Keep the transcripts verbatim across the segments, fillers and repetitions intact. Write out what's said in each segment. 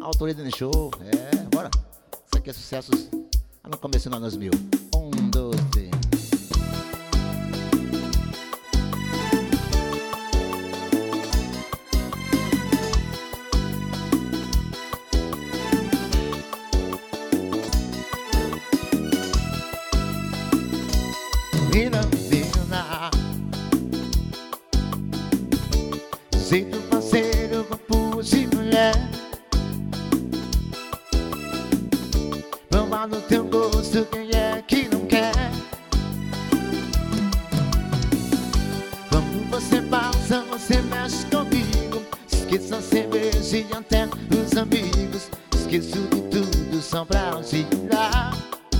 Autoria do show. É, bora. Isso aqui é sucessos lá no começo dos anos mil. Um, dois, três. Menina, menina, jeito parceiro, corpo de mulher. Vamos no teu gosto, quem é que não quer? Quando você passa, você mexe comigo. Esqueça a cerveja e até os amigos. Esqueço de tudo só pra te dar.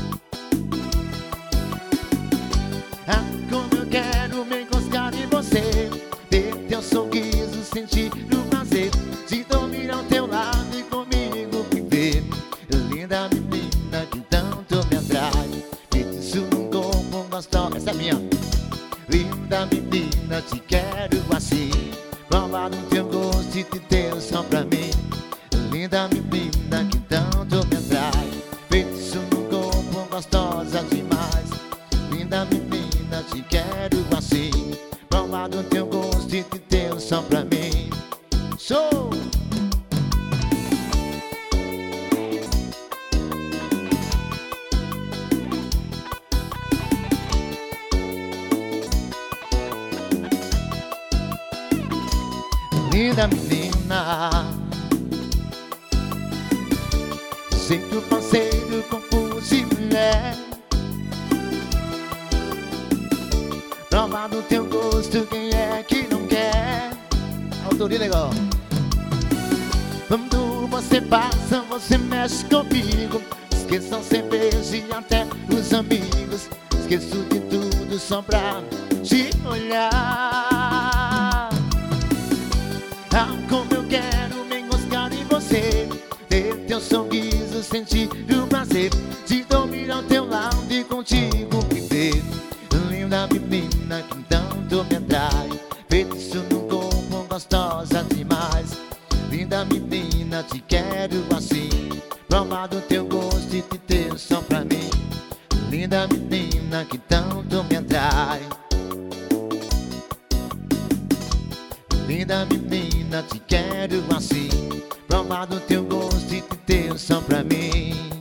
Ah, como eu quero me encostar em você, ter teu sorriso, sentir o prazer de dormir ao teu lado e comigo viver. Linda menina que tanto me atrai, feitiço num corpo gostoso. Essa é minha. Linda menina, te quero assim, provar no teu gosto e te ter só pra mim. Linda menina que tanto me atrai, feitiço num corpo gostosa demais. Linda menina, te quero assim, provar do teu gosto e te ter só pra mim. Show! Linda menina, jeito parceiro, corpo de mulher. Prova do teu gosto, quem é que não quer? Autoria legal. Quando você passa, você mexe comigo. Esqueça a cerveja e até os amigos. Esqueço de tudo só pra te olhar. Ah, como eu quero me encostar em você, ter teu sorriso, sentir o prazer de dormir ao teu lado e contigo viver. Linda menina que tanto me atrai, feitiço no corpo gostosa demais. Linda menina, te quero assim, provar do teu gosto e te ter só pra mim. Linda menina que tanto me atrai. Linda menina, te quero assim, provar do teu gosto e te ter só pra mim.